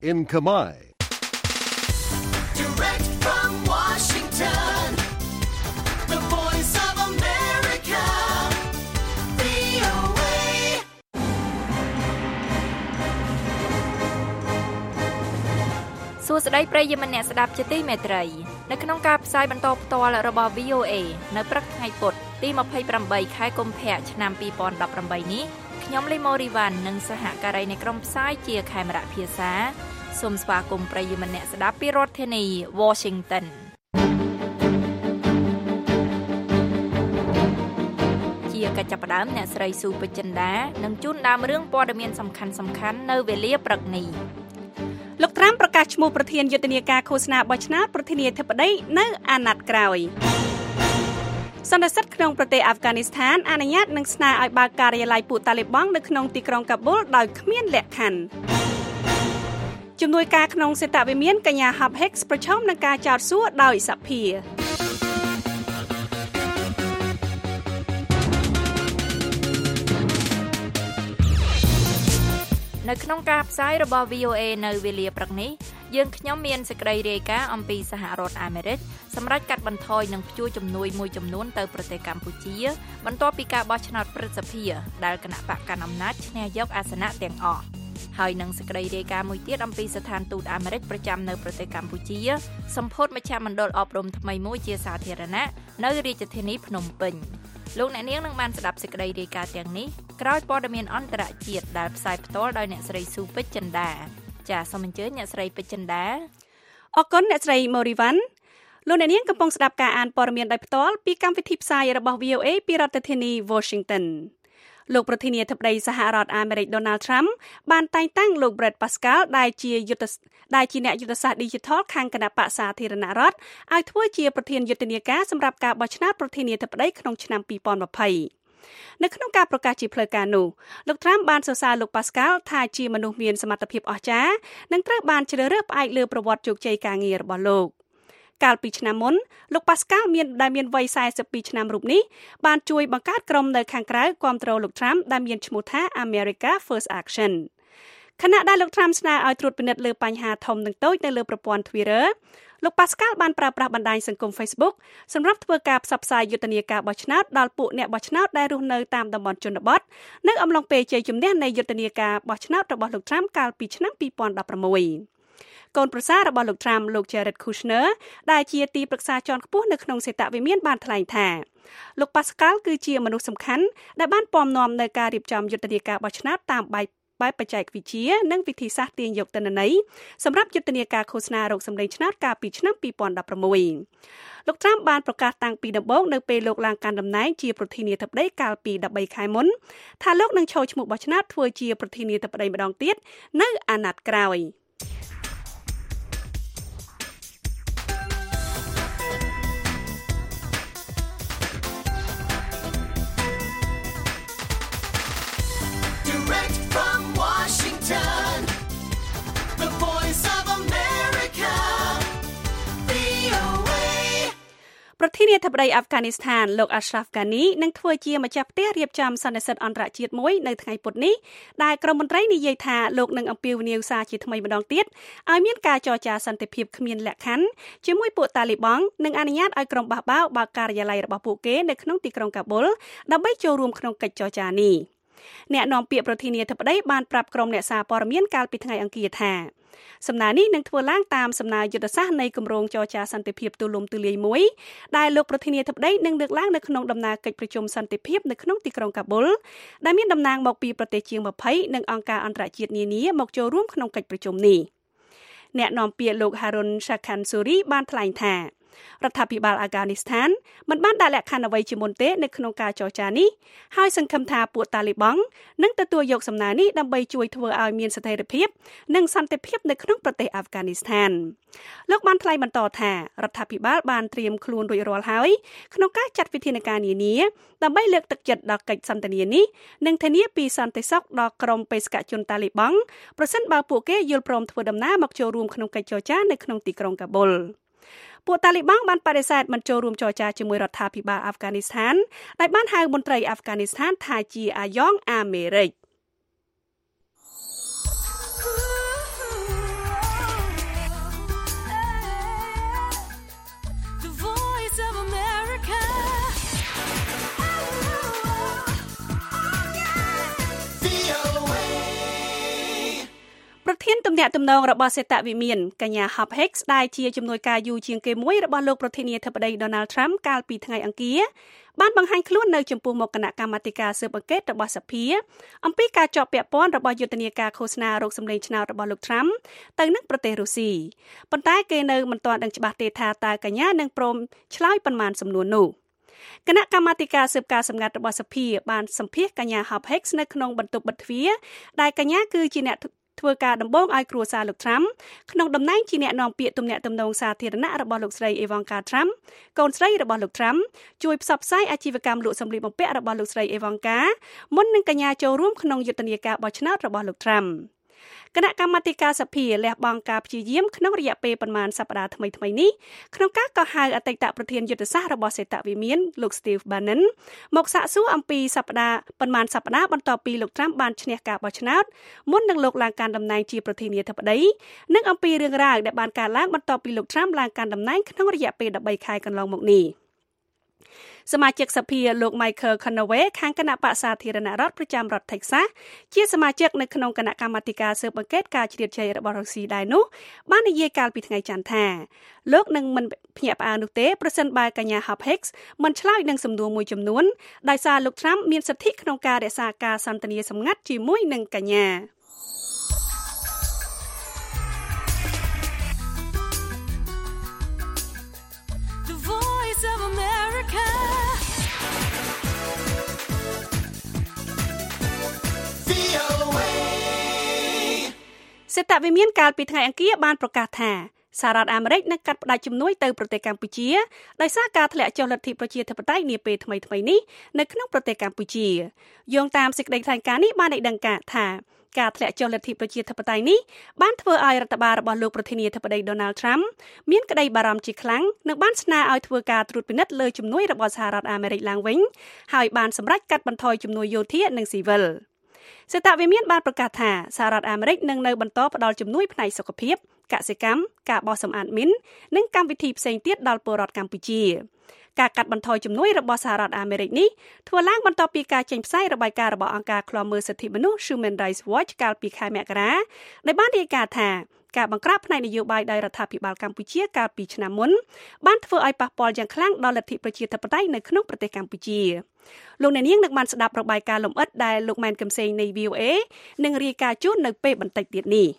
in Khmer. Direct from Washington, the voice of America, VOA. សួស្តីប្រិយមិត្តអ្នកស្ដាប់ជាទីមេត្រីនៅក្នុងការផ្សាយបន្តផ្ទាល់របស់ VOA នៅព្រឹកថ្ងៃពុធទី28ខែកុម្ភៈឆ្នាំ2018នេះខ្ញុំលីម៉ូរីវ៉ាន់និងសហការីនៃក្រុមផ្សាយជាខេមរៈភាសាសូមស្វាគមន៍ប្រិយមិត្តអ្នកស្ដាប់ពីរដ្ឋធានី Washington ជាកិច្ចចាប់ផ្ដើមអ្នកស្រីស៊ូពេជ្រចិន្តានឹងជូនដើមរឿងព័ត៌មានសំខាន់ៗនៅវេលាព្រឹកនេះលោកត្រាំប្រកាសឈ្មោះប្រធានយុទ្ធនាការឃោសនាបោះឆ្នោតប្រធានាធិបតីនៅអាណត្តិក្រោយសន្និសីទក្នុងប្រទេសអាហ្វហ្គានីស្ថានអនុញ្ញាតនឹងស្នើឲ្យបើកការិយាល័យពួកតាលីបង់នៅក្នុងទីក្រុងកាប៊ុលដោយគ្មានលក្ខខណ្ឌជំនួយការក្នុងសេតវិមានកញ្ញា Hub Hicks ប្រឈមនឹងការចោទសួរដោយសភានៅក្នុងការផ្សាយរបស់ VOA នៅវេលាព្រឹកនេះយើងខ្ញុំមានសេចក្តីរាយការណ៍អំពីសហរដ្ឋអាមេរិកសម្រាប់កាត់បន្ថយនិងព្យួរជំនួយមួយចំនួនទៅប្រទេសកម្ពុជាបន្ទាប់ពីការបោះឆ្នោតព្រឹទ្ធសភាដែលគណៈបកកណ្ដាលអំណាចឈ្នះយកអាសនៈទាំងអស់ហើយនឹងសេចក្តីរាយការណ៍មួយទៀតអំពីស្ថានទូតអាមេរិកប្រចាំនៅប្រទេសកម្ពុជាសម្ពោធមជ្ឈមណ្ឌលអប់រំថ្មីមួយជាសាធារណៈនៅរាជធានីភ្នំពេញលោកអ្នកនាងនឹងបានស្ដាប់សេចក្តីរាយការណ៍ទាំងនេះក្រោយព័ត៌មានអន្តរជាតិដែលផ្សាយផ្ទាល់ដោយអ្នកស្រីស៊ូពេជ្រចិន្តាចាសសូមអញ្ជើញអ្នកស្រីពេជ្រចិន្តាអរគុណអ្នកស្រីម៉ូរីវ៉ាន់លោកអ្នកនាងកំពុងស្ដាប់ការអានព័ត៌មានដោយផ្ទាល់ពីកម្មវិធីផ្សាយរបស់ VOA ពីរដ្ឋធានី Washington លោកប្រធានាធិបតីសហរដ្ឋអាមេរិក Donald Trump បានតែងតាំងលោក Brett Pascal ដែលជាអ្នកយុទ្ធសាស្ត្រ Digital ខាងគណៈបក្សសាធារណរដ្ឋឲ្យធ្វើជាប្រធានយុទ្ធនាការសម្រាប់ការបោះឆ្នោតប្រធានាធិបតីក្នុងឆ្នាំ2020នៅក្នុងការប្រកាសជាផ្លូវការនោះលោក Trump បានសរសើរលោក Pascal ថាជាមនុស្សមានសមត្ថភាពអស្ចារ្យនិងត្រូវបានជ្រើសរើសផ្អែកលើប្រវត្តិជោគជ័យការងាររបស់លោកកាលពីឆ្នាំមុនលោក Pascal មានវ័យ42ឆ្នាំរូបនេះបានជួយបង្កើតក្រុមនៅខាងក្រៅគាំទ្រលោក Trump ដែលមានឈ្មោះថា America First Action ខណៈដែលលោក Trump ស្នើឲ្យត្រួតពិនិត្យលើបញ្ហាធំនិងតូចនៅលើប្រព័ន្ធ Twitter លោក Pascal បានប្រើប្រាស់បណ្ដាញសង្គម Facebook សម្រាប់ធ្វើការផ្សព្វផ្សាយយុទ្ធនាការបោះឆ្នោតដល់ពួកអ្នកបោះឆ្នោតដែលរស់នៅតាមតំបន់ជនបទនៅអំឡុងពេលជ័យជំនះនៃយុទ្ធនាការបោះឆ្នោតរបស់លោក Trump កាលពីឆ្នាំ2016កូនប្រសាររបស់លោក Trump លោក Jared Kushner ដែលជាទីប្រឹក្សាជាន់ខ្ពស់នៅក្នុងសេតវិមានបានថ្លែងថាលោក Pascal គឺជាមនុស្សសំខាន់ដែលបានពំនាំនៅការរៀបចំយុទ្ធនាការបោះឆ្នោតតាមបែបបច្ចេកវិទ្យានិងវិធីសាស្ត្រទាញយកទិន្នន័យសម្រាប់យុទ្ធនាការឃោសនារកសម្លេងឆ្នោតកាលពីឆ្នាំ2016លោក Trump បានប្រកាសតាំងពីដំបូងនៅពេលលោកឡើងកាន់តំណែងជាប្រធានាធិបតីកាលពី13ខែមុនថាលោកនឹងចូលឈ្មោះបោះឆ្នោតធ្វើជាប្រធានាធិបតីម្ដងទៀតនៅអាណត្តិក្រោយប្រធានាធិបតីអាហ្វហ្គានីស្ថានលោក Ashraf Ghani នឹងធ្វើជាម្ចាស់ផ្ទះរៀបចំសន្និសីទអន្តរជាតិមួយនៅថ្ងៃពុធនេះដែលក្រុមមន្ត្រីនិយាយថាលោកនឹងអំពាវនាវសារជាថ្មីម្ដងទៀតឲ្យមានការចរចាសន្តិភាពគ្មានលក្ខខណ្ឌជាមួយពួកតាលីបង់និងអនុញ្ញាតឲ្យក្រុមបះបោរបើកការិយាល័យរបស់ពួកគេនៅក្នុងទីក្រុងកាប៊ុលដើម្បីចូលរួមក្នុងកិច្ចចរចានេះអ្នកនាំពាក្យប្រធានាធិបតីបានប្រាប់ក្រុមអ្នកសារព័ត៌មានកាលពីថ្ងៃអង្គារថាសំណើនេះនឹងធ្វើឡើងតាមសំណើយុទ្ធសាស្ត្រនៃគម្រោងចរចាសន្តិភាពទូលំទូលាយមួយដែលលោកប្រធានាធិបតីនឹងលើកឡើងនៅក្នុងដំណើរកិច្ចប្រជុំសន្តិភាពនៅក្នុងទីក្រុងកាប៊ុលដែលមានតំណាងមកពីប្រទេសជាង20និងអង្គការអន្តរជាតិនានាមកចូលរួមក្នុងកិច្ចប្រជុំនេះអ្នកនាំពាក្យលោក Harun Shakhansuri បានថ្លែងថារដ្ឋាភិបាលអាហ្គានីស្ថានមិនបានដាក់លក្ខខណ្ឌអ្វីជាមុនទេនៅក្នុងការចរចានេះហើយសង្ឃឹមថាពួកតាលីបង់នឹងទទួលយកសំណើនេះដើម្បីជួយធ្វើឲ្យមានស្ថិរភាពនិងសន្តិភាពនៅក្នុងប្រទេសអាហ្វហ្គានីស្ថានលោកបានថ្លែងបន្តថារដ្ឋាភិបាលបានត្រៀមខ្លួនរួចរាល់ហើយក្នុងការចាត់វិធានការនានាដើម្បីលើកទឹកចិត្តដល់កិច្ចសន្ទនានេះនិងធានាពីសន្តិសុខដល់ក្រុមបេសកជនតាលីបង់ប្រសិនបើពួកគេយល់ព្រមធ្វើដំណើរមកចូលរួមក្នុងកិច្ចចរចានៅក្នុងទីក្រុងកាប៊ុលពួកតាលីបង់បានបដិសេធមិនចូលរួមចរចាជាមួយរដ្ឋាភិបាលអាហ្វហ្គានីស្ថានដែលបានហៅមន្ត្រីអាហ្វហ្គានីស្ថានថាជាអាយ៉ងអាមេរិកអ្នកទំនងរបស់សេតវិមានកញ្ញា Hub Hicks ដែលជាជំនួយការយូរជាងគេមួយរបស់លោកប្រធានាធិបតី Donald Trump កាលពីថ្ងៃអង្គារបានបង្ហាញខ្លួននៅចំពោះមុខគណៈកម្មាធិការស៊ើបអង្កេតរបស់សភាអំពីការជាប់ពាក់ព័ន្ធរបស់យុទ្ធនាការឃោសនារកសម្លេងឆ្នោតរបស់លោក Trump ទៅនឹងប្រទេសរុស្ស៊ីប៉ុន្តែគេនៅមិនទាន់ដឹងច្បាស់ទេថាតើកញ្ញានឹងព្រមឆ្លើយប៉ុន្មានសំណួរនោះគណៈកម្មាធិការស៊ើបការសម្ងាត់របស់សភាបានសម្ភាសកញ្ញា Hub Hicks នៅក្នុងបន្ទប់បិទទ្វារដែលកញ្ញាគឺជាអ្នកធ្វើការដំបងឲ្យគ្រួសារលោក Trump ក្នុងតំណែងជាអ្នកនាំពាក្យទំនាក់ទំនងសាធារណៈរបស់លោកស្រី Ivanka Trump កូនស្រីរបស់លោក Trump ជួយផ្សព្វផ្សាយអាជីវកម្មលក់សម្លៀកបំពាក់របស់លោកស្រី Ivanka មុននឹងកញ្ញាចូលរួមក្នុងយុទ្ធនាការបោះឆ្នោតរបស់លោក Trump គណៈកម្មាធិការសភាលះបង់ការព្យាយាមក្នុងរយៈពេលប្រមាណសប្តាហ៍ថ្មីៗនេះក្នុងការកោះហៅអតីតប្រធានយុទ្ធសាស្ត្ររបស់សេតវិមានលោក Steve Bannon មកសាកសួរអំពីប៉ុន្មានសប្តាហ៍បន្ទាប់ពីលោក Trump បានឈ្នះការបោះឆ្នោតមុននឹងលោកឡើងកាន់តំណែងជាប្រធានាធិបតីនិងអំពីរឿងរ៉ាវដែលបានកើតឡើងបន្ទាប់ពីលោក Trump ឡើងកាន់តំណែងក្នុងរយៈពេល13ខែកន្លងមកនេះសមាជិកសភាលោក Michael Conaway ខាងគណៈបក្សសាធារណរដ្ឋប្រចាំរដ្ឋ Texas ជាសមាជិកនៅក្នុងគណៈកម្មាធិការស៊ើបអង្កេតការជ្រៀតជ្រែករបស់រុស្ស៊ីដែរនោះបាននិយាយកាលពីថ្ងៃច័ន្ទថាលោកនឹងមិនភ្ញាក់ផ្អើលនោះទេប្រសិនបើកញ្ញា Hub Hicks មិនឆ្លើយនឹងសំណួរមួយចំនួនដោយសារលោក Trump មានសិទ្ធិក្នុងការរក្សាការសន្ទនាសម្ងាត់ជាមួយនឹងកញ្ញាសេតវិមានកាលពីថ្ងៃអង្គារបានប្រកាសថាសហរដ្ឋអាមេរិកនឹងកាត់ផ្តាច់ជំនួយទៅប្រទេសកម្ពុជាដោយសារការធ្លាក់ចុះលទ្ធិប្រជាធិបតេយ្យនាពេលថ្មីៗនេះនៅក្នុងប្រទេសកម្ពុជាយោងតាមសេចក្តីថ្លែងការណ៍នេះបានឲ្យដឹងថាការធ្លាក់ចុះលទ្ធិប្រជាធិបតេយ្យនេះបានធ្វើឲ្យរដ្ឋបាលរបស់លោកប្រធានាធិបតី Donald Trump មានក្តីបារម្ភជាខ្លាំងនិងបានស្នើឲ្យធ្វើការត្រួតពិនិត្យលើជំនួយរបស់សហរដ្ឋអាមេរិកឡើងវិញហើយបានសម្រេចកាត់បន្ថយជំនួយយោធានិងស៊ីវិលសេតវិមានបានប្រកាសថាសហរដ្ឋអាមេរិកនឹងនៅបន្តផ្តល់ជំនួយផ្នែកសុខភាពកសិកម្មការបោះសម្អាតមីននិងកម្មវិធីផ្សេងទៀតដល់ពលរដ្ឋកម្ពុជាការកាត់បន្ថយជំនួយរបស់សហរដ្ឋអាមេរិកនេះធ្វើឡើងបន្ទាប់ពីការចេញផ្សាយរបាយការណ៍របស់អង្គការឃ្លាំមើលសិទ្ធិមនុស្ស Human Rights Watch កាលពីខែមករាដែលបានរាយការណ៍ថាការបង្ក្រាបផ្នែកនយោបាយដោយរដ្ឋាភិបាលកម្ពុជាកាលពីឆ្នាំមុនបានធ្វើឲ្យប៉ះពាល់យ៉ាងខ្លាំងដល់លទ្ធិប្រជាធិបតេយ្យនៅក្នុងប្រទេសកម្ពុជាលោកអ្នកនាងនឹងបានស្ដាប់របាយការណ៍លម្អិតដែលលោកម៉ែនកំសែងនៃ VOA នឹងរាយការណ៍ជូននៅពេលបន្តិចទៀតនេះ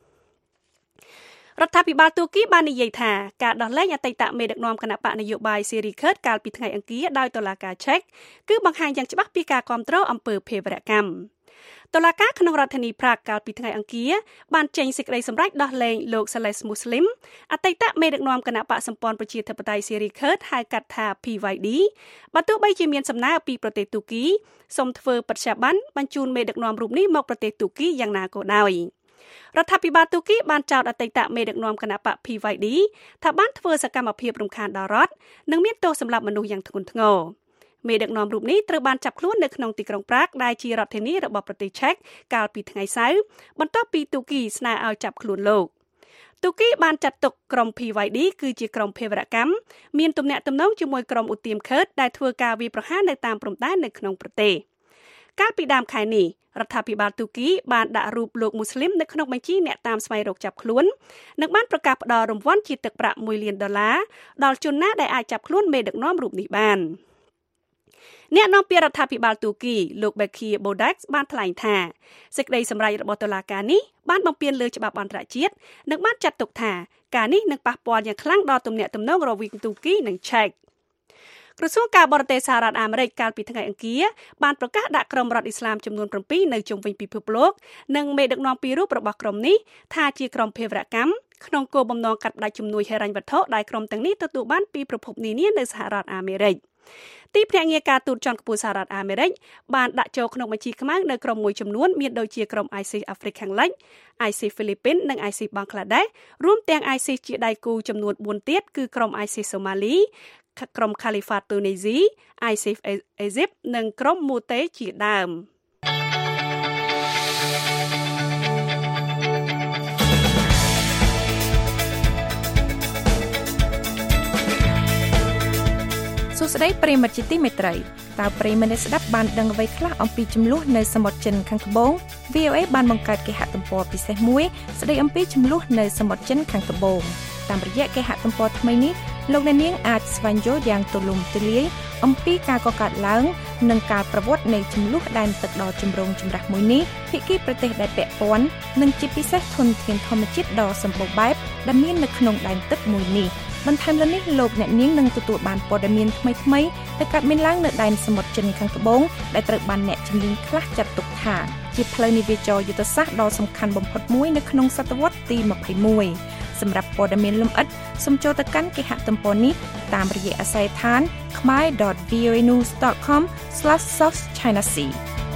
រដ្ឋាភិបាលទូគីបាននិយាយថាការដោះលែងអតីតមេដឹកនាំគណបកនយោបាយសេរីខឺតកាលពីថ្ងៃអង្គារដោយតុលាការឆែកគឺបង្ហាញយ៉ាងច្បាស់ពីការគាំទ្រអំពើភេរវកម្មតុលាការក្នុងរដ្ឋធានីប្រាកកាលពីថ្ងៃអង្គារបានចេញសេចក្តីសម្រេចដោះលែងលោក Saleh Muslim អតីតមេដឹកនាំគណបកសម្ព័ន្ធប្រជាធិបតេយ្យសេរីខឺតហៅកាត់ថា PYD បើទោះបីជាមានសំណើពីប្រទេសទូគីសូមធ្វើបច្ចុប្បន្នបញ្ជូនមេដឹកនាំរូបនេះមកប្រទេសទូគីយ៉ាងណាក៏ដោយរដ្ឋាភិបាលទូគីបានចោទអតីតមេដឹកនាំគណបក PYD ថាបានធ្វើសកម្មភាពរំខានដល់រដ្ឋនិងមានទោសសម្លាប់មនុស្សយ៉ាងធ្ងន់ធ្ងរមេដឹកនាំរូបនេះត្រូវបានចាប់ខ្លួននៅក្នុងទីក្រុងប្រាកដែលជារដ្ឋធានីរបស់ប្រទេសឆែកកាលពីថ្ងៃសៅរ៍បន្ទាប់ពីទូគីស្នើឲ្យចាប់ខ្លួនលោកទូគីបានចាត់ទុកក្រុម PYD គឺជាក្រុមភេរវកម្មមានទំនាក់ទំនងជាមួយក្រុមឧទាមខឺតដែលធ្វើការវាយប្រហារនៅតាមព្រំដែននៅក្នុងប្រទេសកាលពីដើមខែនេះរដ្ឋាភិបាលទូគីបានដាក់រូបលោកមូស្លីមនៅក្នុងបញ្ជីអ្នកតាមស្វែងរកចាប់ខ្លួននិងបានប្រកាសផ្តល់រង្វាន់ជាទឹកប្រាក់$1 លានដល់ជនណាដែលអាចចាប់ខ្លួនមេដឹកនាំរូបនេះបានអ្នកនាំពាក្យរដ្ឋាភិបាលទូគីលោក Bekir Bodax បានថ្លែងថាសេចក្តីសម្រេចរបស់តុលាការនេះបានបំពានលើច្បាប់អន្តរជាតិនិងបានចាត់ទុកថាការនេះនឹងប៉ះពាល់យ៉ាងខ្លាំងដល់ទំនាក់ទំនងរវាងទូគីនិងឆែកក្រសួងការបរទេសសហរដ្ឋអាមេរិកកាលពីថ្ងៃអង្គារបានប្រកាសដាក់ក្រុមរដ្ឋអ៊ីស្លាមចំនួន7នៅជុំវិញពិភពលោកនិងមេដឹកនាំពីររូបរបស់ក្រុមនេះថាជាក្រុមភេរវកម្មក្នុងគោលបំណងកាត់ផ្តាច់ជំនួយហិរញ្ញវត្ថុដែលក្រុមទាំងនេះទទួលបានពីប្រភពនានានៅសហរដ្ឋអាមេរិកទីភ្នាក់ងារការទូតជាន់ខ្ពស់សហរដ្ឋអាមេរិកបានដាក់ចូលក្នុងបញ្ជីខ្មៅនៅក្រុមមួយចំនួនមានដូចជាក្រុម ISIS អាហ្វ្រិកខាងលិច ISIS ហ្វីលីពីននិង ISIS បង់ក្លាដេសរួមទាំង ISIS ជាដៃគូចំនួន4ទៀតគឺក្រុម ISIS សូម៉ាលីក្រុម Khalifa Tunisia ISIS Egypt និងក្រុម Mute ជាដើមសួស្ដីប្រិយមិត្តជាទីមេត្រីតើប្រិយមិត្តស្ដាប់បានដឹងអ្វីខ្លះអំពីចំនួននៅសមុទ្រចិនខាងត្បូង VOA បានបង្កើតគេហទំព័រពិសេសមួយស្ដីអំពីចំនួននៅសមុទ្រចិនខាងត្បូងតាមរយៈគេហទំព័រថ្មីនេះលោកអ្នកនាងអាចស្វែងយល់យ៉ាងទូលំទូលាយអំពីការកកើតឡើងនិងការប្រវត្តិនៃចំនួនដែនទឹកដ៏ចម្រូងចម្រាសមួយនេះភាគីប្រទេសដែលពាក់ព័ន្ធនិងជាពិសេសធនធានធម្មជាតិដ៏សម្បូរបែបដែលមាននៅក្នុងដែនទឹកមួយនេះបន្ថែមលើនេះលោកអ្នកនាងនឹងទទួលបានព័ត៌មានថ្មីៗដែលកើតមានឡើងនៅដែនសមុទ្រចិនខាងត្បូងដែលត្រូវបានអ្នកជំនាញខ្លះចាត់ទុកថាជាផ្លូវនាវាចរយុទ្ធសាស្ត្រដ៏សំខាន់បំផុតមួយនៅក្នុងសតវត្សទី21សម្រាប់ព័ត៌មានលម្អិតសូមចូលទៅកាន់គេហទំព័រនេះតាមរយៈអាស័យដ្ឋាន khmer.voanews.com/southchinasea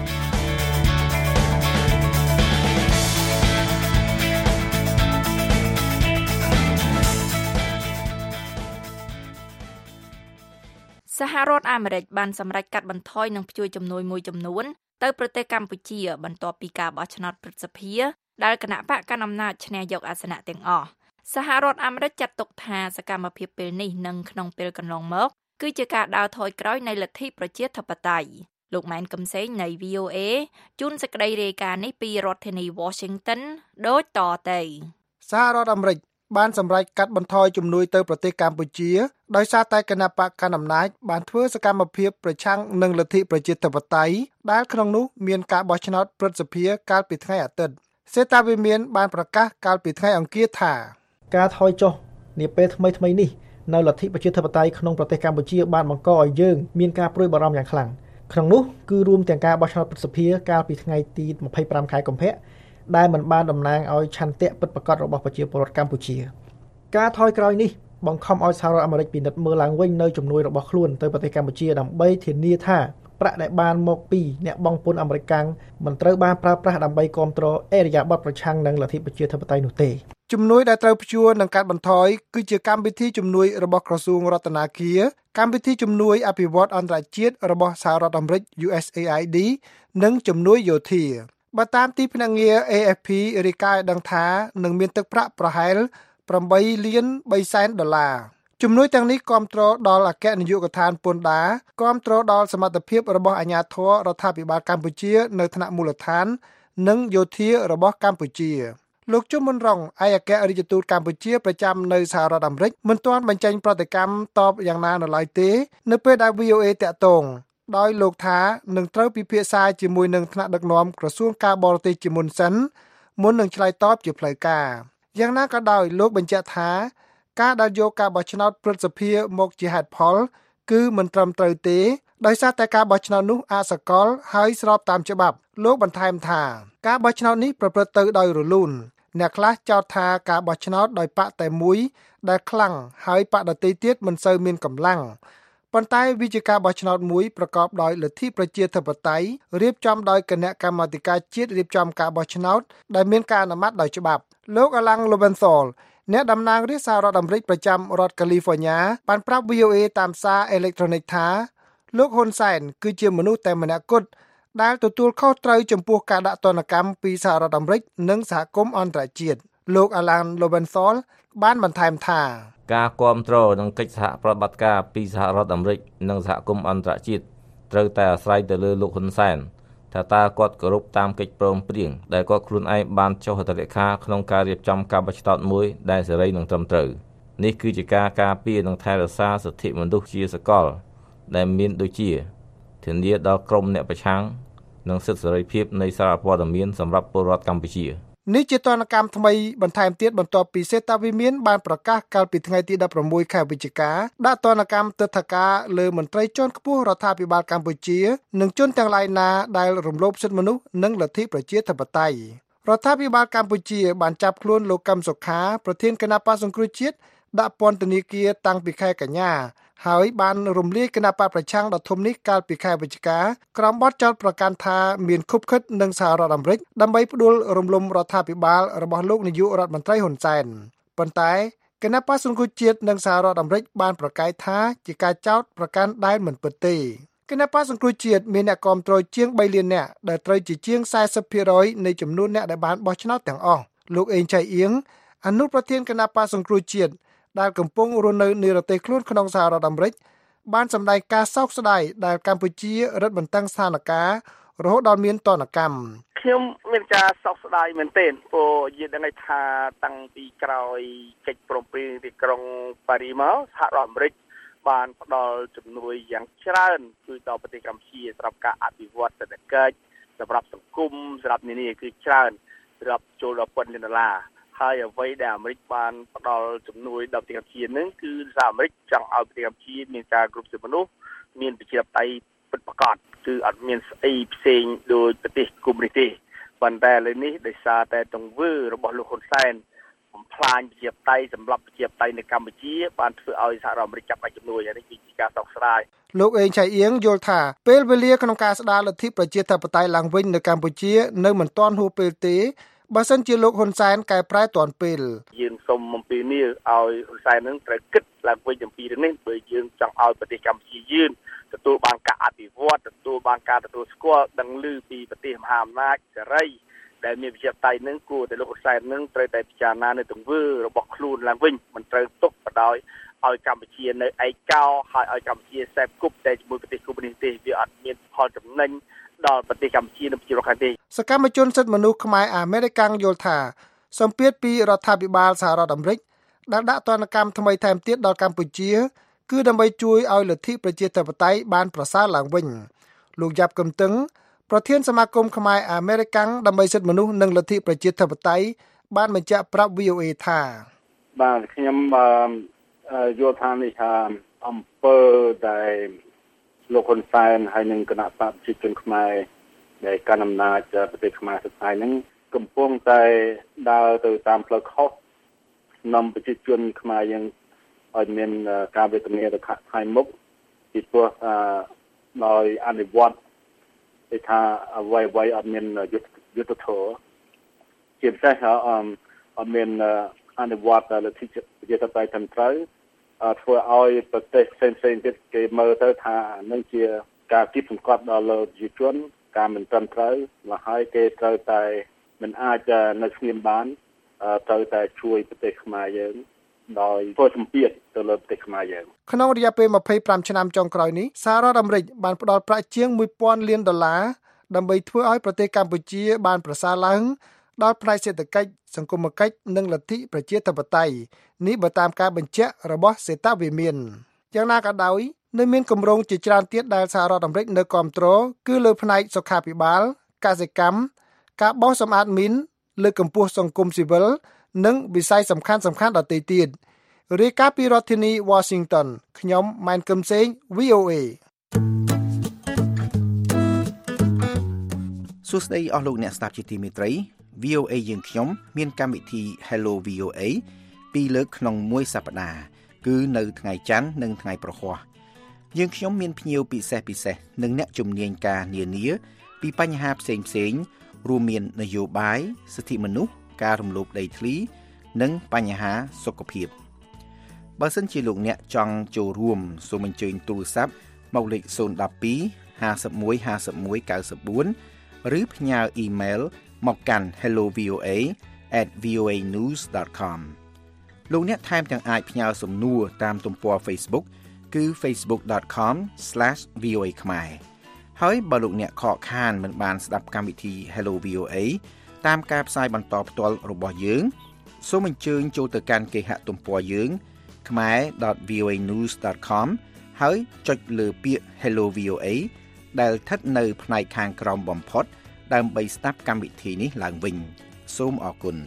សហរដ្ឋអាមេរិកបានសម្រេចកាត់បន្ថយនឹងព្យួរជំនួយមួយចំនួនទៅប្រទេសកម្ពុជាបន្ទាប់ពីការបោះឆ្នោតព្រឹទ្ធសភាដែលគណៈបកកណ្ដាលអំណាចឈ្នះយកអាសនៈទាំងអស់សហរដ្ឋអាមេរិកចាត់ទុកថាសកម្មភាពពេលនេះនិងក្នុងពេលកន្លងមកគឺជាការដើរថយក្រោយនៃលទ្ធិប្រជាធិបតេយ្យលោកម៉ែនកំសែងនៃ VOA ជូនសេចក្តីរាយការណ៍នេះពីរដ្ឋធានី Washington ដូចតទៅសហរដ្ឋអាមេរិកបានសម្រេចកាត់បន្ថយជំនួយទៅប្រទេសកម្ពុជាដោយសារតែគណៈបកកណ្ដាលអំណាចបានធ្វើសកម្មភាពប្រឆាំងនឹងលទ្ធិប្រជាធិបតេយ្យដែលក្នុងនោះមានការបោះឆ្នោតព្រឹទ្ធសភាកាលពីថ្ងៃអាទិត្យសេតាវិមានបានប្រកាសកាលពីថ្ងៃអង្គារថាការថយចុះនាពេលថ្មីនេះនៅលទ្ធិប្រជាធិបតេយ្យក្នុងប្រទេសកម្ពុជាបានបង្កឲ្យយើងមានការព្រួយបារម្ភយ៉ាងខ្លាំងក្នុងនោះគឺរួមទាំងការបោះឆ្នោតព្រឹទ្ធសភាកាលពីថ្ងៃទី25ខែកុម្ភៈដែលមិនបានតំណាងឲ្យឆន្ទៈពិតប្រាកដរបស់ប្រជាពលរដ្ឋកម្ពុជាការថយក្រោយនេះបង្ខំឲ្យសហរដ្ឋអាមេរិកពិនិត្យមើលឡើងវិញនៅជំនួយរបស់ខ្លួនទៅប្រទេសកម្ពុជាដើម្បីធានាថាប្រាក់ដែលបានមកពីអ្នកបង់ពន្ធអាមេរិកកាំងមិនត្រូវបានប្រើប្រាស់ដើម្បីគ្រប់គ្រងអរិយាប័ត្រប្រឆាំងនឹងលទ្ធិប្រជាធិបតេយ្យនោះទេជំនួយដែលត្រូវព្យួរនិងកាត់បន្ថយគឺជាកម្មវិធីជំនួយរបស់ក្រសួងរដ្ឋាភិបាលកម្មវិធីជំនួយអភិវឌ្ឍអន្តរជាតិរបស់សហរដ្ឋអាមេរិក USAID និងជំនួយយោធាបើតាមទីភ្នាក់ងារ AFP រាយការណ៍ឲ្យដឹងថានឹងមានទឹកប្រាក់ប្រហែល$8.3 លានជំនួយទាំងនេះគាំទ្រដល់អគ្គនាយកដ្ឋានពន្ធដារគាំទ្រដល់សមត្ថភាពរបស់អាជ្ញាធររដ្ឋាភិបាលកម្ពុជានៅថ្នាក់មូលដ្ឋាននិងយោធារបស់កម្ពុជាលោកជុំមុនរងឯកអគ្គរដ្ឋទូតកម្ពុជាប្រចាំនៅសហរដ្ឋអាមេរិកមិនទាន់បញ្ចេញប្រតិកម្មតបយ៉ាងណានៅឡើយទេនៅពេលដែល VOA តាក់ទងដោយលោកថានឹងត្រូវពិភាក្សាជាមួយនឹងថ្នាក់ដឹកនាំក្រសួងការបរទេសជាមុនសិនមុននឹងឆ្លើយតបជាផ្លូវការយ៉ាងណាក៏ដោយលោកបញ្ជាក់ថាការដែលយកការបោះឆ្នោតព្រឹទ្ធសភាមកជាហេតុផលគឺមិនត្រឹមត្រូវទេដោយសារតែការបោះឆ្នោតនោះអសកលហើយស្របតាមច្បាប់លោកបន្ថែមថាការបោះឆ្នោតនេះប្រព្រឹត្តទៅដោយរលូនអ្នកខ្លះចោទថាការបោះឆ្នោតដោយបកតែមួយដែលខ្លាំងហើយបកដទៃទៀតមិនសូវមានកម្លាំងប៉ុន្តែវាជាការបោះឆ្នោតមួយប្រកបដោយលទ្ធិប្រជាធិបតេយ្យរៀបចំដោយគណៈកម្មាធិការជាតិរៀបចំការបោះឆ្នោតដែលមានការអនុម័តដោយច្បាប់លោក Alan Lowenthal អ្នកតំណាងរាស្ត្រសហរដ្ឋអាមេរិកប្រចាំរដ្ឋ California បានប្រាប់ VOA តាមសារអេឡិចត្រូនិកថាលោកហ៊ុនសែនគឺជាមនុស្សតែម្នាក់គត់ដែលទទួលខុសត្រូវចំពោះការដាក់ទណ្ឌកម្មពីសហរដ្ឋអាមេរិកនិងសហគមន៍អន្តរជាតិលោក Alan Lowenthal បានបន្ថែមថាការគាំទ្រនិងកិច្ចសហប្រតិបត្តិការពីសហរដ្ឋអាមេរិកនិងសហគមន៍អន្តរជាតិត្រូវតែអាស្រ័យទៅលើលោកហ៊ុនសែនថាតើគាត់គោរពតាមកិច្ចព្រមព្រៀងដែលគាត់ខ្លួនឯងបានចុះហត្ថលេខាក្នុងការរៀបចំការបោះឆ្នោតមួយដែលសេរីនិងត្រឹមត្រូវនេះគឺជាការការពារនិងថែរក្សាសិទ្ធិមនុស្សជាសកលដែលមានដូចជាធានាដល់ក្រុមអ្នកប្រឆាំងនិងសិទ្ធិសេរីភាពនៃសារព័ត៌មានសម្រាប់ពលរដ្ឋកម្ពុជានេះជាទណ្ឌកម្មថ្មីបន្ថែមទៀតបន្ទាប់ពីសេតាវិមានបានប្រកាសកាលពីថ្ងៃទី16ខែវិច្ឆិកាដាក់ទណ្ឌកម្មទិដ្ឋាការលើមន្ត្រីជាន់ខ្ពស់រដ្ឋាភិបាលកម្ពុជានិងជនទាំងឡាយណាដែលរំលោភសិទ្ធិមនុស្សនិងលទ្ធិប្រជាធិបតេយ្យរដ្ឋាភិបាលកម្ពុជាបានចាប់ខ្លួនលោកកឹមសុខាប្រធានគណៈបក្សសង្គ្រោះជាតិដាក់ពន្ធនាគារតាំងពីខែកញ្ញាហើយបានរំលាយគណៈបកប្រឆាំងដ៏ធំនេះកាលពីខែវិច្ឆិកាក្រោមបទចោទប្រកាន់ថាមានខុបខិតនឹងសហរដ្ឋអាមេរិកដើម្បីផ្ដួលរំលំរដ្ឋាភិបាលរបស់លោកនាយករដ្ឋមន្ត្រីហ៊ុនសែនប៉ុន្តែគណៈបក្សសង្គ្រោះជាតិនិងសហរដ្ឋអាមេរិកបានប្រកែកថាជាការចោទប្រកាន់ដែលមិនពិតទេគណៈបក្សសង្គ្រោះជាតិមានអ្នកគាំទ្រជាង3លាននាក់ដែលត្រូវជាជាង 40% នៃចំនួនអ្នកដែលបានបោះឆ្នោតទាំងអស់លោកអេងឆៃអៀងអនុប្រធានគណៈបក្សសង្គ្រោះជាតិដែលកំពុងរស់នៅនិរទេសខ្លួនក្នុងសហរដ្ឋអាមេរិកបានសម្ដែងការសោកស្ដាយដែលកម្ពុជារឹតបន្តឹងស្ថានភាពរហូតដល់មានទណ្ឌកម្មខ្ញុំមានការសោកស្ដាយមែនទែនព្រោះយើងដឹងថាតាំងពីក្រោយកិច្ចព្រមព្រៀងទីក្រុងប៉ារីមកសហរដ្ឋអាមេរិកបានផ្ដល់ជំនួយយ៉ាងច្រើនគឺដល់ប្រទេសកម្ពុជាសម្រាប់ការអភិវឌ្ឍសេដ្ឋកិច្ចសម្រាប់សង្គមសម្រាប់នានាគឺច្រើនរាប់ចូលដល់ពាន់លានដុល្លារហើយអ្វីដែលអាមេរិកបានផ្ដល់ជំនួយដល់ប្រទេសកម្ពុជានឹងគឺសហអាមេរិកចង់ឲ្យប្រទេសកម្ពុជាមានការគ្រប់គ្រងមនុស្សមានប្រជាធិបតេយ្យពិតប្រាកដគឺអត់មានស្អីផ្សេងដោយប្រទេសកុម្មុយនីសទេប៉ុន្តែឥឡូវនេះដោយសារតែទង្វើរបស់លោកហ៊ុនសែនបំផ្លាញប្រជាធិបតេយ្យសម្រាប់ប្រជាធិបតេយ្យនៅកម្ពុជាបានធ្វើឲ្យសហរដ្ឋអាមេរិកចាប់ផ្ដើមជំនួយនេះគឺជាការសោកស្ដាយលោកអេងឆៃអៀងយល់ថាពេលវេលាក្នុងការស្ដារលទ្ធិប្រជាធិបតេយ្យឡើងវិញនៅកម្ពុជានៅមិនទាន់ហួសពេលទេបើសិនជាលោកហ៊ុនសែនកែប្រែទាន់ពេលយើងសូមអំពាវនាវឲ្យហ៊ុនសែននឹងត្រូវគិតឡើងវិញអំពីរឿងនេះបើយើងចង់ឲ្យប្រទេសកម្ពុជាយើងទទួលបានការអភិវឌ្ឍទទួលបានការទទួលស្គាល់ដឹងឮពីប្រទេសមហាអំណាចសេរីដែលមានប្រជាធិបតេយ្យនឹងគួរតែលោកហ៊ុនសែននឹងត្រូវតែពិចារណានៅទង្វើរបស់ខ្លួនឡើងវិញមិនត្រូវទុកបដ ாய் ឲ្យកម្ពុជានៅឯកោហើយឲ្យកម្ពុជាសេពគប់តែជាមួយប្រទេសកុម្មុយនីសទេវាអត់មានផលចំណេញដល់ប្រទេសកម្ពុជានិងប្រជារដ្ឋទេសកម្មជនសិទ្ធិមនុស្សខ្មែរអាមេរិកយល់ថាសម្ពាធពីរដ្ឋាភិបាលសហរដ្ឋអាមេរិកដែលដាក់ទណ្ឌកម្មថ្មីថែមទៀតដល់កម្ពុជាគឺដើម្បីជួយឲ្យលទ្ធិប្រជាធិបតេយ្យបានប្រសើរឡើងវិញលោកយ៉ាប់កំតឹងប្រធានសមាគមខ្មែរអាមេរិកដើម្បីសិទ្ធិមនុស្សនិងលទ្ធិប្រជាធិបតេយ្យបានបញ្ជាក់ប្រាប់ VOA ថាបាទខ្ញុំយល់ថានេះថាអង្គើដែលលោកហ៊ុនសែនហើយនឹងគណៈបព្វជិជនខ្មែរដែលកាន់អំណាចប្រទេសខ្មែរសប្តាហ៍នេះកំពុងតែដើរទៅតាមផ្លូវខុសនាំប្រជាជនខ្មែរយើងឲ្យមានការវេទនាទៅខាងមុខពីព្រោះដោយអនុវត្តគេថាអ្វីអត់មានយុទ្ធធម៌ជាពិសេសអត់មានអនុវត្តលទ្ធិប្រជាធិបតេយ្យត្រឹមត្រូវធ្វើឲ្យប្រទេសផ្សេងៗទៀតគេមើលទៅថានឹងជាការគៀបសង្កត់ដល់លើប្រជាជនការមិនត្រឹមត្រូវមកហើយគេត្រូវតែមិនអាចនៅស្ងៀមបានត្រូវតែជួយប្រទេសខ្មែរយើងដោយធ្វើសម្ពាធទៅលើប្រទេសខ្មែរយើងក្នុងរយៈពេល25ឆ្នាំចុងក្រោយនេះសហរដ្ឋអាមេរិកបានផ្ដល់ប្រាក់ជាង$1000 លានដើម្បីធ្វើឲ្យប្រទេសកម្ពុជាបានប្រសើរឡើងដល់ផ្នែកសេដ្ឋកិច្ចសង្គមគិច្ចនិងលទ្ធិប្រជាធិបតេយ្យនេះបើតាមការបញ្ជាក់របស់សេតាវិមានយ៉ាងណាក៏ដោយនៅមានគម្រោងជាច្រើនទៀតដែលសហរដ្ឋអាមេរិកនៅគាំទ្រគឺលើផ្នែកសុខាភិបាលកសិកម្មការបោសសម្អាតមីនលើកកម្ពស់សង្គមស៊ីវិលនិងវិស័យសំខាន់ៗដទៃទៀតរាយការណ៍ពីរដ្ឋធានី Washington ខ្ញុំម៉ែនកឹមសេង VOA សួស្តីអស់លោកអ្នកស្ដាប់ជាទីមេត្រី VOA យើងខ្ញុំមានកម្មវិធី Hello VOA 2លើកក្នុងមួយសប្តាហ៍គឺនៅថ្ងៃច័ន្ទនិងថ្ងៃប្រហ័សយើងខ្ញុំមានភ្ញៀវពិសេសនិងអ្នកជំនាញការនានាពីបញ្ហាផ្សេងរួមមាននយោបាយសិទ្ធិមនុស្សការរំលោភដីធ្លីនិងបញ្ហាសុខភាពបើសិនជាលោកអ្នកចង់ចូលរួមសូមអញ្ជើញទូរស័ព្ទមកលេខ012 51 51 94 ឬផ្ញើអ៊ីមែលមកកាន់ hellovoa@voanews.com លោកអ្នកថែមទាំងអាចផ្ញើសំណួរតាមទំព័រ Facebook គឺ facebook.com/voa ខ្មែរហើយបើលោកអ្នកខកខានមិនបានស្ដាប់កម្មវិធី Hello VOA តាមការផ្សាយបន្តផ្ទាល់របស់យើងសូមអញ្ជើញចូលទៅកាន់គេហទំព័រយើង khmer.voanews.com ហើយចុចលើពាក្យ Hello VOA ដែលស្ថិតនៅផ្នែកខាងក្រោមបំផុតដើម្បីស្ដាប់កម្មវិធីនេះឡើងវិញសូមអរគុណ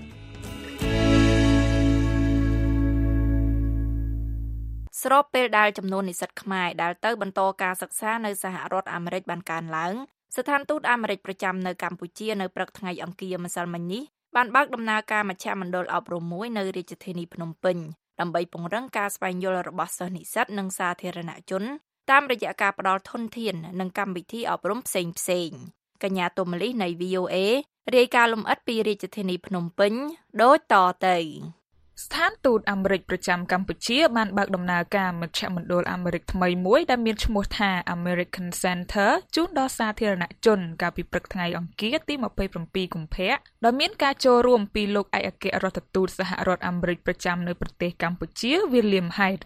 ស្របពេលដែលចំនួននិស្សិតខ្មែរដែលទៅបន្តការសិក្សានៅសហរដ្ឋអាមេរិកបានកើនឡើងស្ថានទូតអាមេរិកប្រចាំនៅកម្ពុជានៅព្រឹកថ្ងៃអង្គារម្សិលមិញនេះបានបើកដំណើរការមជ្ឈមណ្ឌលអប់រំមួយនៅរាជធានីភ្នំពេញដើម្បីពង្រឹងការស្វែងយល់របស់សិស្សនិស្សិតនិងសាធារណជនតាមរយៈការផ្តល់ធនធាននិងកម្មវិធីអប់រំផ្សេងៗកញ្ញាទុំលីនៃ VOA រាយការណ៍លម្អិតពីរាជធានីភ្នំពេញដូចតទៅស្ថានទូតអាមេរិកប្រចាំកម្ពុជាបានបើកដំណើរការមជ្ឈមណ្ឌលអាមេរិកថ្មីមួយដែលមានឈ្មោះថា American Center ជូនដល់សាធារណជនកាលពីព្រឹកថ្ងៃអង្គារទី27កុម្ភៈដោយមានការចូលរួមពីលោកឯកអគ្គរដ្ឋទូតសហរដ្ឋអាមេរិកប្រចាំនៅប្រទេសកម្ពុជា William Hyde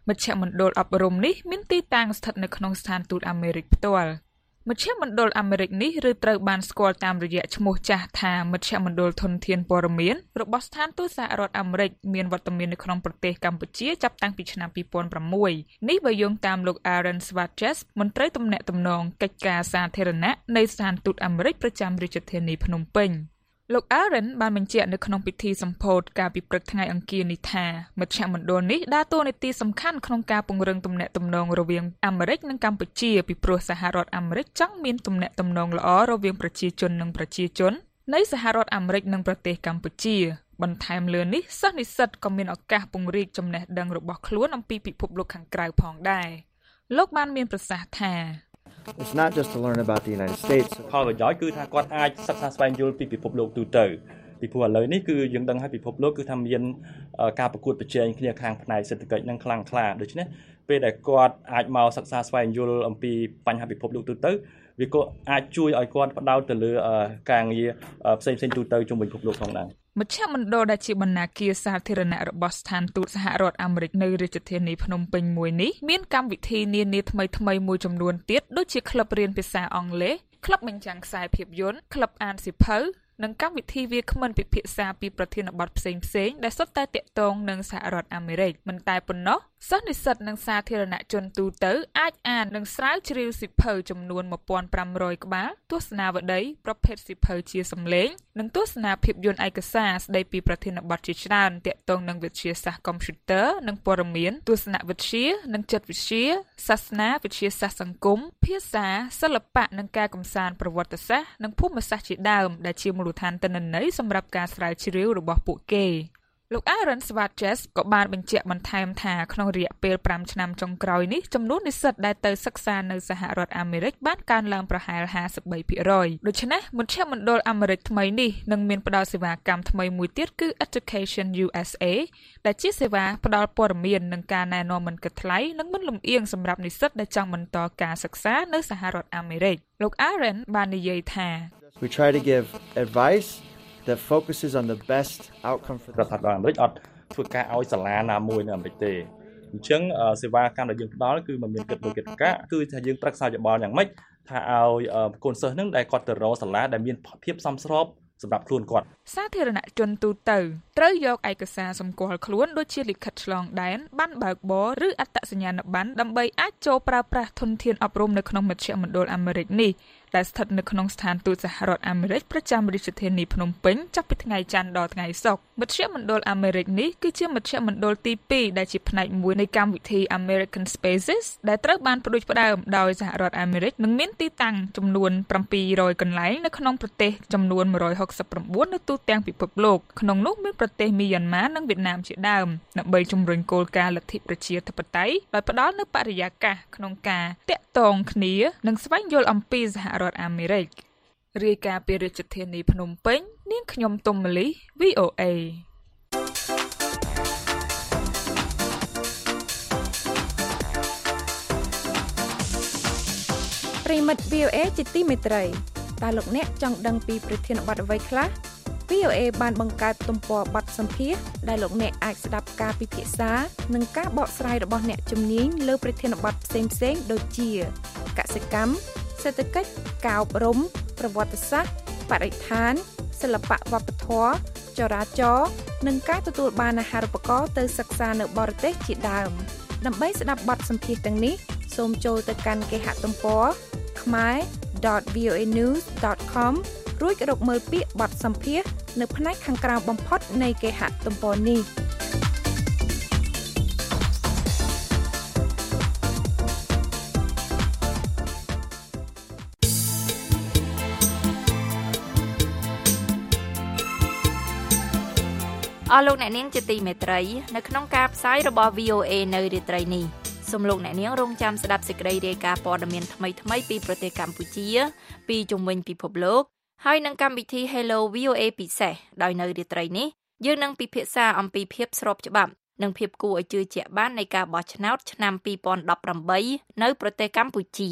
មជ្ឈមណ្ឌលអប់រំនេះមានទីតាំងស្ថិតនៅក្នុងស្ថានទូតអាមេរិកផ្ទាល់មជ្ឈមណ្ឌលអាមេរិកនេះឬត្រូវបានស្គាល់តាមរយៈឈ្មោះចាស់ថាមជ្ឈមណ្ឌលធនធានព័ត៌មានរបស់ស្ថានទូតសហរដ្ឋអាមេរិកមានវត្តមាននៅក្នុងប្រទេសកម្ពុជាចាប់តាំងពីឆ្នាំ2006នេះបើយោងតាមលោក Aaron Swartz មន្ត្រីទំនាក់ទំនងកិច្ចការសាធារណៈនៃស្ថានទូតអាមេរិកប្រចាំរាជធានីភ្នំពេញលោក Aaron បានបញ្ជាក់នៅក្នុងពិធីសម្ពោធកាលពីព្រឹកថ្ងៃអង្គារនេះថាមជ្ឈមណ្ឌលនេះដើរតួនាទីសំខាន់ក្នុងការពង្រឹងទំនាក់ទំនងរវាងអាមេរិកនិងកម្ពុជាពីព្រោះសហរដ្ឋអាមេរិកចង់មានទំនាក់ទំនងល្អរវាងប្រជាជននិងប្រជាជននៃសហរដ្ឋអាមេរិកនិងប្រទេសកម្ពុជាបន្ថែមលើនេះសិស្សនិស្សិតក៏មានឱកាសពង្រីកចំណេះដឹងរបស់ខ្លួនអំពីពិភពលោកខាងក្រៅផងដែរលោកបានមានប្រសាសន៍ថា It's not just to learn about the United States ផលប្រយោជន៍គឺថាគាត់អាចសិក្សាស្វែងយល់ពីពិភពលោកទូទៅពីព្រោះឥឡូវនេះគឺយើងដឹងហើយពិភពលោកគឺថាមានការប្រកួតប្រជែងគ្នាខាងផ្នែកសេដ្ឋកិច្ចនឹងខ្លាំងក្លាដូច្នេះពេលដែលគាត់អាចមកសិក្សាស្វែងយល់អំពីបញ្ហាពិភពលោកទូទៅវាក៏អាចជួយឲ្យគាត់ផ្ដោតទៅលើការងារផ្សេងៗទូទៅជុំវិញពិភពលោកផងដែរមជ្ឈមណ្ឌលដែលជាបណ្ណាគារសាធារណៈរបស់ស្ថានទូតសហរដ្ឋអាមេរិកនៅរាជធានីភ្នំពេញមួយនេះមានកម្មវិធីនានាថ្មីៗមួយចំនួនទៀតដូចជាក្លឹបរៀនភាសាអង់គ្លេសក្លឹបបញ្ចាំងខ្សែភាពយន្តក្លឹបអានសៀវភៅនិងកម្មវិធីវាគ្មិនពិភាក្សាពីប្រធានបទផ្សេងៗដែលសុទ្ធតែទាក់ទងនឹងសហរដ្ឋអាមេរិកមិនតែប៉ុណ្ណោះសិស្សនិស្សិតនិងសាធារណជនទូទៅអាចអាននិងស្រាវជ្រាវសៀវភៅចំនួន 1500 ក្បាលទស្សនាវដ្តីប្រភេទសៀវភៅជាសំឡេងនិងទស្សនាភាពយន្តឯកសារស្ដីពីប្រធានបទជាច្រើនទាក់ទងនឹងវិទ្យាសាស្ត្រកុំព្យូទ័រនិងព័ត៌មានទស្សនវិទ្យានិងចិត្តវិទ្យាសាសនាវិទ្យាសាស្ត្រសង្គមភាសាសិល្បៈនិងការកម្សាន្តប្រវត្តិសាស្ត្រនិងភូមិសាស្ត្រជាដើមដែលជាមូលដ្ឋានទិន្នន័យសម្រាប់ការស្រាវជ្រាវរបស់ពួកគេលោក Aaron Swartz ក៏បានបញ្ជាក់បន្ថែមថាក្នុងរយៈពេល5ឆ្នាំចុងក្រោយនេះចំនួននិស្សិតដែលទៅសិក្សានៅសហរដ្ឋអាមេរិកបានកើនឡើងប្រហែល 53% ដូច្នេះមជ្ឈមណ្ឌលអាមេរិកថ្មីនេះនឹងមានផ្ដល់សេវាកម្មថ្មីមួយទៀតគឺ Education USA ដែលជាសេវាផ្ដល់ព័ត៌មាននិងការណែនាំមិនគិតថ្លៃនិងមិនលំអៀងសម្រាប់និស្សិតដែលចង់បន្តការសិក្សានៅសហរដ្ឋអាមេរិកលោក Aaron បាននិយាយថា We try to give advice that focuses on the best outcome for រដ្ឋាភិបាលអាមេរិកអត់ធ្វើការឲ្យសាលាណាមួយនៅអាមេរិកទេអញ្ចឹងសេវាកម្មដែលយើងផ្ដល់គឺមិនមានគិតលុយគិតកាក់គឺថាយើងប្រឹក្សាយោបល់យ៉ាងម៉េចថាឲ្យកូនសិស្សនឹងដែលគាត់ទៅរកសាលាដែលមានភាពសមស្របសម្រាប់ខ្លួនគាត់សាធារណជនទូទៅត្រូវយកឯកសារសម្គាល់ខ្លួនដូចជាលិខិតឆ្លងដែនប័ណ្ណបើកបរឬអត្តសញ្ញាណប័ណ្ណដើម្បីអាចចូលប្រើប្រាស់ធនធានអប់រំនៅក្នុងមជ្ឈមណ្ឌលអាមេរិកនេះដែលស្ថិតនៅក្នុងស្ថានទូតសហរដ្ឋអាមេរិកប្រចាំរាជធានីភ្នំពេញចាប់ពីថ្ងៃច័ន្ទដល់ថ្ងៃសុក្រមជ្ឈមណ្ឌលអាមេរិកនេះគឺជាមជ្ឈមណ្ឌលទី2ដែលជាផ្នែកមួយនៃកម្មវិធី American Spaces ដែលត្រូវបានផ្ដួចផ្ដើមដោយសហរដ្ឋអាមេរិកនិងមានទីតាំងចំនួន700កន្លែងនៅក្នុងប្រទេសចំនួន169នៅទូទាំងពិភពលោកក្នុងនោះមានប្រទេសមីយ៉ាន់ម៉ានិងវៀតណាមជាដើមដើម្បីជំរុញគោលការណ៍លទ្ធិប្រជាធិបតេយ្យដោយផ្ដល់នូវបរិយាកាសក្នុងការតាក់ទងគ្នានិងស្វែងយល់អំពីសហរដ្ឋអាមេរិករាយការណ៍ពីរាជធានីភ្នំពេញនាងខ្ញុំទុំម៉ាលី VOA ប្រិមិត្ត VOA ជាទីមេត្រីតើលោកអ្នកចង់ដឹងពីប្រធានបទអ្វីខ្លះ VOA បានបង្កើតទំព័របទសម្ភាសន៍ដែលលោកអ្នកអាចស្ដាប់ការពិភាក្សានិងការបកស្រាយរបស់អ្នកជំនាញលើប្រធានបទផ្សេងៗដូចជាកសិកម្មសេដ្ឋកិច្ចការអប់រំប្រវត្តិសាស្ត្របរិស្ថានសិល្បៈវប្បធម៌ចរាចរណ៍និងការទទួលបានអាហារូបករណ៍ទៅសិក្សានៅបរទេសជាដើមដើម្បីស្ដាប់បទសម្ភាសន៍ទាំងនេះសូមចូលទៅកាន់គេហទំព័រ khmer.voanews.com រួចរកមើលពាក្យបទសម្ភាសន៍នៅផ្នែកខាងក្រោមបំផុតនៃគេហទំព័រនេះអស់លោកអ្នកនាងជាទីមេត្រីនៅក្នុងការផ្សាយរបស់ VOA នៅរាត្រីនេះសូមលោកអ្នកនាងរងចាំស្ដាប់សេចក្តីរាយការណ៍ព័ត៌មានថ្មីៗពីប្រទេសកម្ពុជាពីជុំវិញពិភពលោកហើយនឹងកម្មវិធី Hello VOA ពិសេសដោយនៅរាត្រីនេះយើងនឹងពិភាក្សាអំពីភាពស្របច្បាប់និងភាពគួរឲ្យជឿជាក់បាននៃការបោះឆ្នោតឆ្នាំ2018នៅប្រទេសកម្ពុជា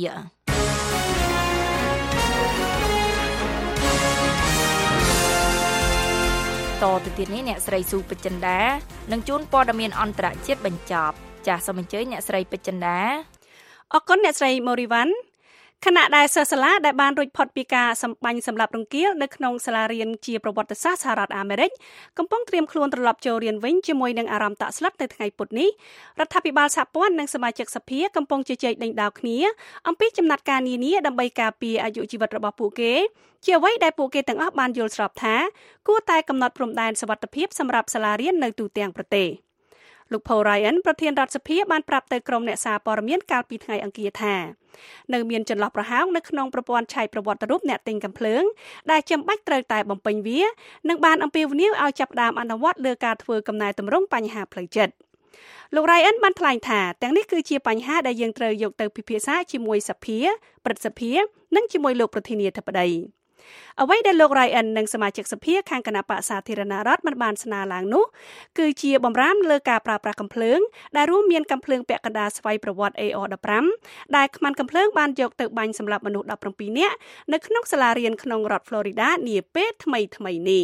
តទៅទៀតនេះអ្នកស្រីស៊ូបចិន្តានឹងជូនព័ត៌មានអន្តរជាតិបញ្ចប់ចាសសូមអញ្ជើញអ្នកស្រីពេជ្រចិន្តាអរគុណអ្នកស្រីម៉ូរីវ៉ាន់ខណៈដែលសិស្សសាលាដែលបានរួចផុតពីការសម្បាញ់សម្លាប់រង្គាលនៅក្នុងសាលារៀនជាប្រវត្តិសាស្ត្រសហរដ្ឋអាមេរិកកំពុងត្រៀមខ្លួនត្រឡប់ចូលរៀនវិញជាមួយនឹងអារម្មណ៍តាក់ស្លុតនៅថ្ងៃពុធនេះរដ្ឋាភិបាលសហព័ន្ធនិងសមាជិកសភាកំពុងជជែកដេញដោលគ្នាអំពីចំណាត់ការនានាដើម្បីការពារអាយុជីវិតរបស់ពួកគេជាអ្វីដែលពួកគេទាំងអស់បានយល់ស្របថាគួរតែកំណត់ព្រំដែនសុវត្ថិភាពសម្រាប់សាលារៀននៅទូទាំងប្រទេសលោក Paul Ryan ប្រធានរដ្ឋសភាបានប្រាប់ទៅក្រុមអ្នកសារព័ត៌មានកាលពីថ្ងៃអង្គារថានៅមានចន្លោះប្រហោងនៅក្នុងប្រព័ន្ធឆាយប្រវត្តិរូបអ្នកទិញកាំភ្លើងដែលចាំបាច់ត្រូវតែបំពេញវានិងបានអំពាវនាវឲ្យចាប់ផ្ដើមអនុវត្តលើការធ្វើកំណែតម្រង់បញ្ហាផ្លូវចិត្តលោក Ryan បានថ្លែងថាទាំងនេះគឺជាបញ្ហាដែលយើងត្រូវយកទៅពិភាក្សាជាមួយសភាព្រឹទ្ធសភានិងជាមួយលោកប្រធានាធិបតីអ្វីដែលលោក Ryan និងសមាជិកសភាខាងគណៈបក្សសាធារណរដ្ឋបានស្នើឡើងនោះគឺជាបំរាមលើការប្រើប្រាស់កាំភ្លើងដែលរួមមានកាំភ្លើងពាក់កណ្ដាលស្វ័យប្រវត្តិ AR-15 ដែលខ្មាន់កាំភ្លើងបានយកទៅបាញ់សម្លាប់មនុស្ស17នាក់នៅក្នុងសាលារៀនក្នុងរដ្ឋ Florida នាពេលថ្មីៗនេះ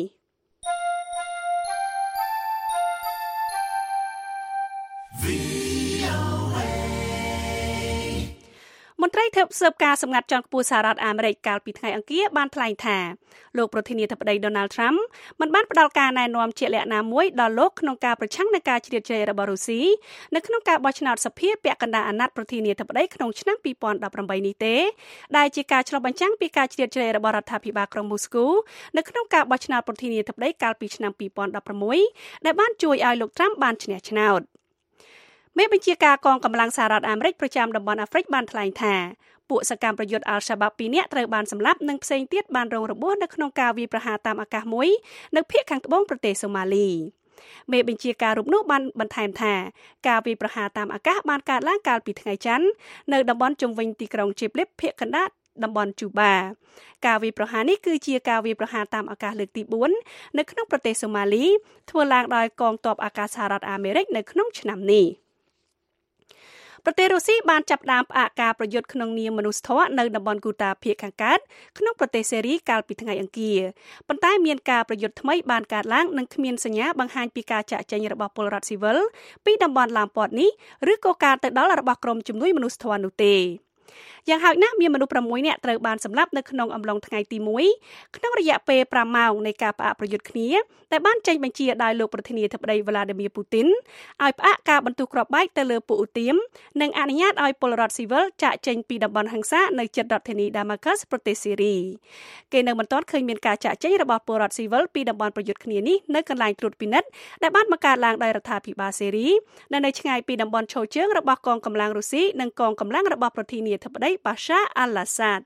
មន្ត្រីធ្វើស៊ើបការសម្ងាត់ជាន់ខ្ពស់សហរដ្ឋអាមេរិកកាលពីថ្ងៃអង្គារបានថ្លែងថាលោកប្រធានាធិបតី Donald Trump មិនបានផ្ដល់ការណែនាំជាក់លាក់ណាមួយដល់លោកក្នុងការប្រឆាំងនឹងការជ្រៀតជ្រែករបស់រុស្ស៊ីនៅក្នុងការបោះឆ្នោតសភាពាក់កណ្ដាលអាណត្តិប្រធានាធិបតីក្នុងឆ្នាំ2018នេះទេដែលជាការឆ្លុះបញ្ចាំងពីការជ្រៀតជ្រែករបស់រដ្ឋាភិបាលក្រុងមូស្គូនៅក្នុងការបោះឆ្នោតប្រធានាធិបតីកាលពីឆ្នាំ2016ដែលបានជួយឲ្យលោក Trump បានឈ្នះឆ្នោតមេបញ្ជាការកងកម្លាំងសហរដ្ឋអាមេរិកប្រចាំតំបន់អាហ្វ្រិកបានថ្លែងថាពួកសកម្មប្រយុទ្ធ Al-Shabaab 2នាក់ត្រូវបានសម្លាប់និងផ្សេងទៀតបានរងរបួសនៅក្នុងការវាយប្រហារតាមអាកាសមួយនៅភាគខាងត្បូងប្រទេសសូម៉ាលីមេបញ្ជាការរូបនោះបានបន្ថែមថាការវាយប្រហារតាមអាកាសបានកើតឡើងកាលពីថ្ងៃច័ន្ទនៅតំបន់ជុំវិញទីក្រុង Chiplip ភាគកណ្ដាលតំបន់ជូបាការវាយប្រហារនេះគឺជាការវាយប្រហារតាមអាកាសលើកទី4នៅក្នុងប្រទេសសូម៉ាលីធ្វើឡើងដោយកងទ័ពអាកាសសហរដ្ឋអាមេរិកនៅក្នុងឆ្នាំនេះប្រទេសរុស្ស៊ីបានចាប់ផ្ដើមផ្អាកការប្រយុទ្ធក្នុងនាមមនុស្សធម៌នៅតំបន់គូតាភាគខាងកើតក្នុងប្រទេសសេរីកាលពីថ្ងៃអង្គារប៉ុន្តែមានការប្រយុទ្ធថ្មីបានកើតឡើងនិងគ្មានសញ្ញាបង្ហាញពីការចាក់ចែងរបស់ពលរដ្ឋស៊ីវិលពីតំបន់ឡាមពតនេះឬក៏ការទៅដល់របស់ក្រុមជំនួយមនុស្សធម៌នោះទេយ៉ាងហោចណាស់មានមនុស្ស6នាក់ត្រូវបានសម្លាប់នៅក្នុងអំឡុងថ្ងៃទី1ក្នុងរយៈពេល5ម៉ោងនៃការផ្អាកប្រយុទ្ធគ្នាដែលបានចេញបញ្ជាដោយលោកប្រធានាធិបតី Vladimir Putin ឲ្យផ្អាកការបន្ទុះគ្រាប់បែកទៅលើពួកឧទាមនិងអនុញ្ញាតឲ្យពលរដ្ឋស៊ីវិលចាកចេញពីតំបន់ហិង្សានៅជិតរដ្ឋធានី Damascus ប្រទេសសេរីគេនៅមិនទាន់ឃើញមានការចាកចេញរបស់ពលរដ្ឋស៊ីវិលពីតំបន់ប្រយុទ្ធគ្នានេះនៅកន្លែងត្រួតពិនិត្យដែលបានបង្កើតឡើងដោយរដ្ឋាភិបាលសេរីនៅឆ្ងាយពីតំបន់ឈរជើងរបស់កងកម្លាំងរុស្ស៊ីនិងកងកម្លាំងរបស់ប្រធានាធិបតីBashar al-Assad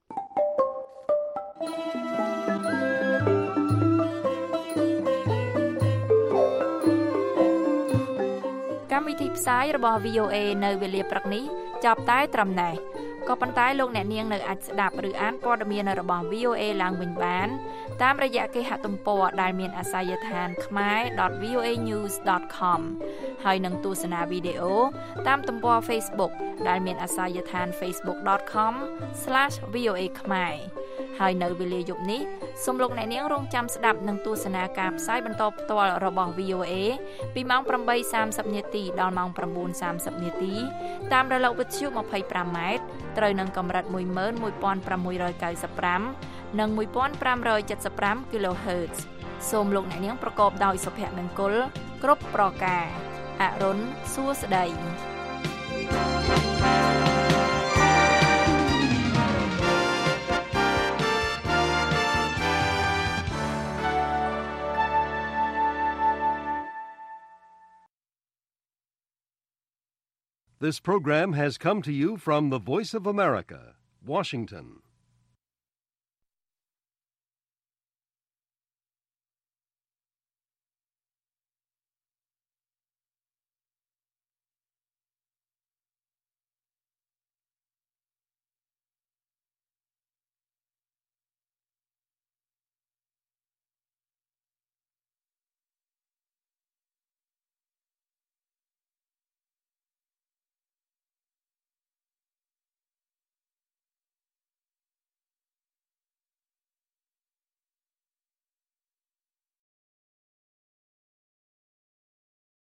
កម្មវិធីផ្សាយរបស់ VOA នៅវេលាព្រឹកនេះចាប់តែត្រឹមណេះក៏ប៉ុន្តែលោកអ្នកនាងនៅអាចស្ដាប់ឬអានព័ត៌មានរបស់ VOA ឡើងវិញបានតាមរយៈគេហទំព័រដែលមានអាសយដ្ឋាន khmer.voanews.com ហើយនឹងទស្សនាវីដេអូតាមទំព័រ Facebook ដែលមានអាសយដ្ឋាន facebook.com/voa khmer ហើយនៅវេលាយប់នេះសូមលោកអ្នកនាងរងចាំស្ដាប់និងទស្សនាការផ្សាយបន្តផ្ទាល់របស់ VOA ពីម៉ោង 8:30 នាទីដល់ម៉ោង 9:30 នាទីតាមរលកវិទ្យុ 25M ត្រូវនឹងកម្រិត 11695 និង 1575 kHz សូមលោកអ្នកនាងប្រកបដោយសុភមង្គលគ្រប់ប្រការអរុនសួស្តី This program has come to you from the Voice of America, Washington.